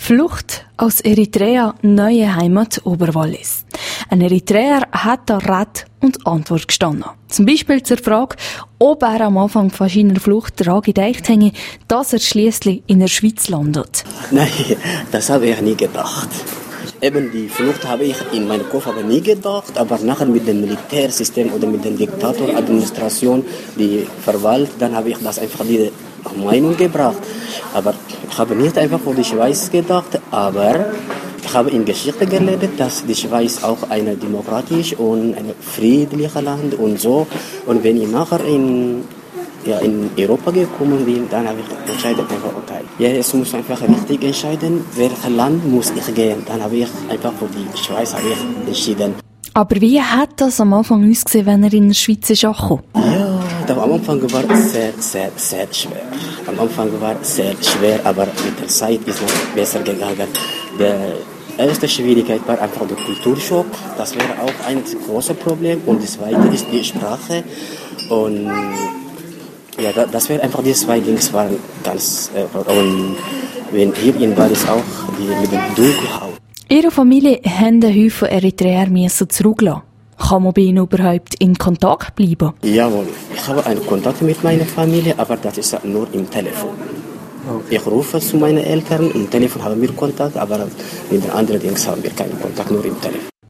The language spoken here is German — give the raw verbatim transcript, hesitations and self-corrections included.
Flucht aus Eritrea, neue Heimat Oberwallis. Ein Eritreer hat da Rat und Antwort gestanden. Zum Beispiel zur Frage, ob er am Anfang von seiner Flucht daran gedacht hätte, dass er schliesslich in der Schweiz landet. Nein, das habe ich nie gedacht. Eben die Flucht habe ich in meinem Kopf aber nie gedacht, aber nachher mit dem Militärsystem oder mit der Diktatoradministration, die verwaltet, dann habe ich das einfach die Meinung gebracht. Aber ich habe nicht einfach für die Schweiz gedacht, aber ich habe in Geschichte gelernt, dass die Schweiz auch ein demokratisch und ein friedliches Land und so. Und wenn ich nachher in, ja, in Europa gekommen bin, dann habe ich entschieden, okay, ja, es muss einfach richtig entscheiden, welches Land muss ich gehen. Dann habe ich einfach für die Schweiz habe ich entschieden. Aber wie hat das am Anfang ausgesehen, wenn er in der Schweiz ist angekommen? Ja, am Anfang war es sehr, sehr, sehr schwer. Am Anfang war es sehr schwer, aber mit der Zeit ist es besser gegangen. Die erste Schwierigkeit war einfach der Kulturschock. Das wäre auch ein großes Problem. Und das zweite ist die Sprache. Und ja, das wäre einfach die zwei Dinge waren ganz. Äh, und wenn hier in Wallis auch die mit dem Dunkelhaut. Ihre Familie haben den Haufen Eritreer zurücklassen. Kann man bei ihnen überhaupt in Kontakt bleiben? Jawohl, ich habe einen Kontakt mit meiner Familie, aber das ist nur im Telefon. Okay. Ich rufe zu meinen Eltern, im Telefon haben wir Kontakt, aber mit den anderen Dingen haben wir keinen Kontakt, nur im Telefon.